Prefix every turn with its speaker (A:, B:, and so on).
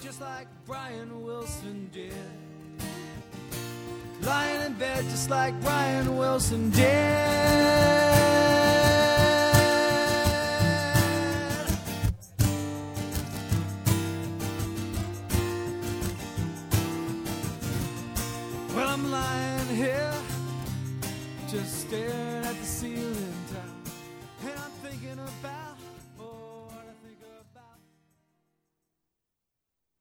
A: just like Brian Wilson did. Lying in bed just like Brian Wilson did. Well, I'm lying here just staring at the ceiling tile, and I'm thinking about